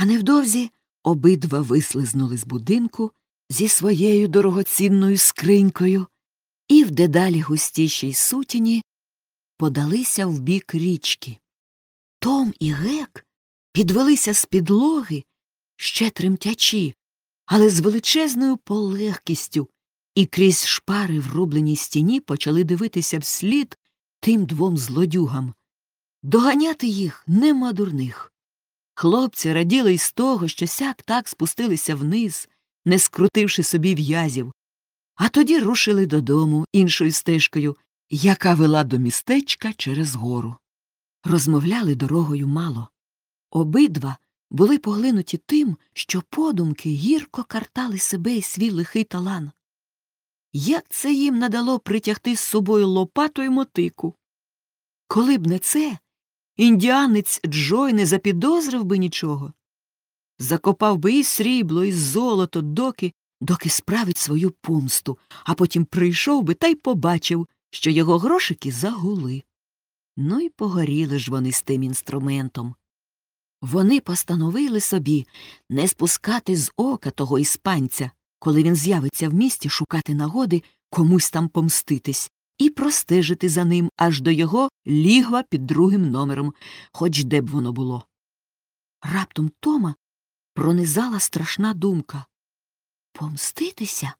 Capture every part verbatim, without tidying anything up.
А невдовзі обидва вислизнули з будинку зі своєю дорогоцінною скринькою і в дедалі густішій сутіні подалися в бік річки. Том і Гек підвелися з підлоги, ще тремтячи, але з величезною полегкістю, і крізь шпари в рубленій стіні почали дивитися вслід тим двом злодюгам. Доганяти їх нема дурних. Хлопці раділи й з того, що сяк так спустилися вниз, не скрутивши собі в'язів, а тоді рушили додому іншою стежкою, яка вела до містечка через гору. Розмовляли дорогою мало. Обидва були поглинуті тим, що подумки гірко картали себе і свій лихий талан. Як це їм надало притягти з собою лопату й мотику? Коли б не це, індіанець Джой не запідозрив би нічого. Закопав би і срібло, і золото, доки, доки справить свою помсту, а потім прийшов би та й побачив, що його грошики загули. Ну й погоріли ж вони з тим інструментом. Вони постановили собі не спускати з ока того іспанця, коли він з'явиться в місті шукати нагоди комусь там помститись, і простежити за ним аж до його лігва під другим номером, хоч де б воно було. Раптом Тома пронизала страшна думка. Помститися?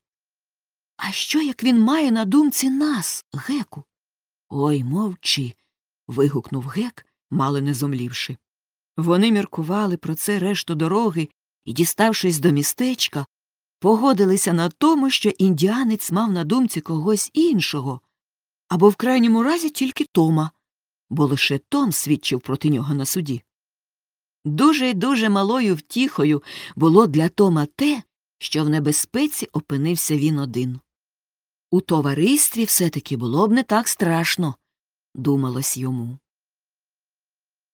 А що, як він має на думці нас, Геку? Ой, мовчи, вигукнув Гек, мало не зомлівши. Вони міркували про це решту дороги і, діставшись до містечка, погодилися на тому, що індіанець мав на думці когось іншого, або в крайньому разі тільки Тома, бо лише Том свідчив проти нього на суді. Дуже й дуже малою втіхою було для Тома те, що в небезпеці опинився він один. У товаристві все-таки було б не так страшно, думалось йому.